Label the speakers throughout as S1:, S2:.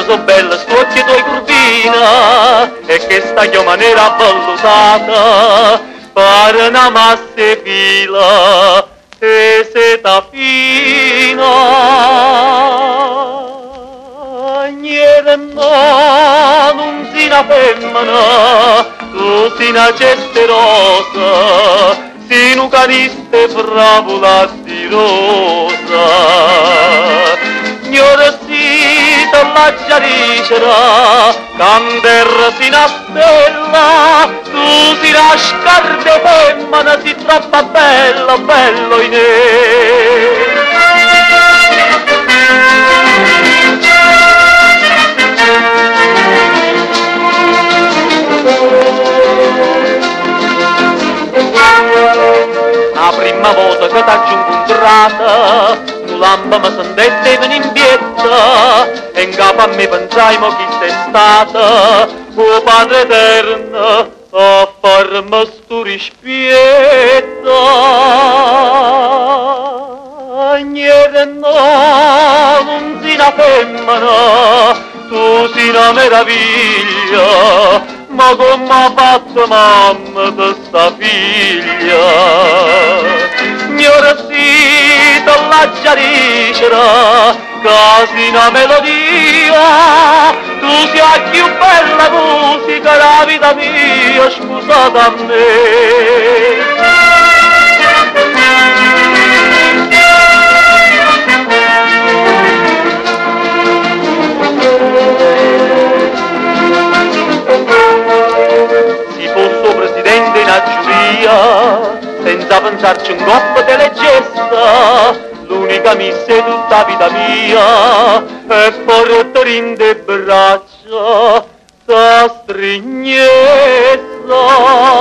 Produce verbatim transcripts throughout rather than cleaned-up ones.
S1: so bella, scocchi tuoi curvina, e che sta chiamaniera ballutata, pare una massa fila, e seta fina. Niente no, non si una femmina, tu si una cesterosa, si un caniste fravula di rosa. Signora si la giaricera, canderra si una stella, tu si la scarpe femmina, si troppo bella, bello in e. La prima volta che t'ho incontrata, tu lampa mi sentette e me in bietta, e in capo a me pensai mo chi sei stata, o Padre Eterno, a farmi sto rispetto. Niente no, non si una femmina, tu sei una meraviglia, ma come ha fatto mamma di sta figlia? Signora sì, te la giaricera, casi una melodia, tu sei la più bella musica della vita mia, scusate a me. Presidente in giuria, senza pensarci un coppo te le gesta, l'unica missa di tutta vita mia è portare in de braccia ta strignezza.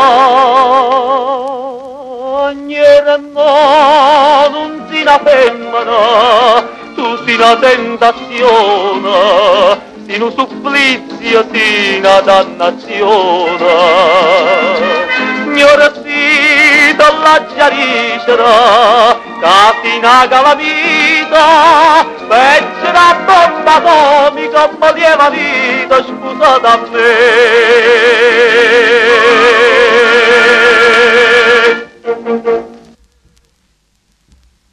S1: Niente no, non si una femmina, tu si una tentazione, si un supplizio, si una dannazione. Signora sì, dalla giaricera, che si naga la vita, peggio una bomba atomica, ma lieva vita, scusate a me.